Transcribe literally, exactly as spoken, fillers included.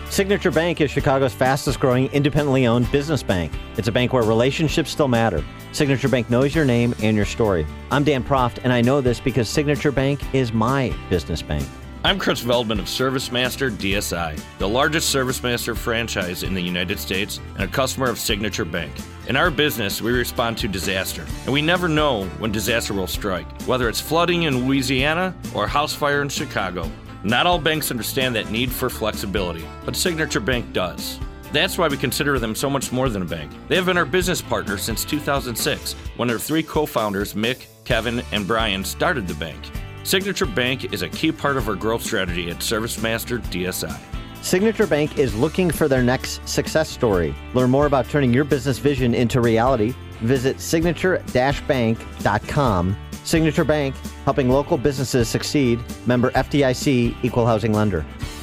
Signature Bank is Chicago's fastest growing independently owned business bank. It's a bank where relationships still matter. Signature Bank knows your name and your story. I'm Dan Proft, and I know this because Signature Bank is my business bank. I'm Chris Veldman of ServiceMaster D S I, the largest ServiceMaster franchise in the United States and a customer of Signature Bank. In our business, we respond to disaster, and we never know when disaster will strike, whether it's flooding in Louisiana or a house fire in Chicago. Not all banks understand that need for flexibility, but Signature Bank does. That's why we consider them so much more than a bank. They have been our business partner since two thousand six, when their three co-founders, Mick, Kevin, and Brian, started the bank. Signature Bank is a key part of our growth strategy at ServiceMaster D S I. Signature Bank is looking for their next success story. Learn more about turning your business vision into reality. Visit signature dash bank dot com. Signature Bank, helping local businesses succeed. Member F D I C, Equal Housing Lender.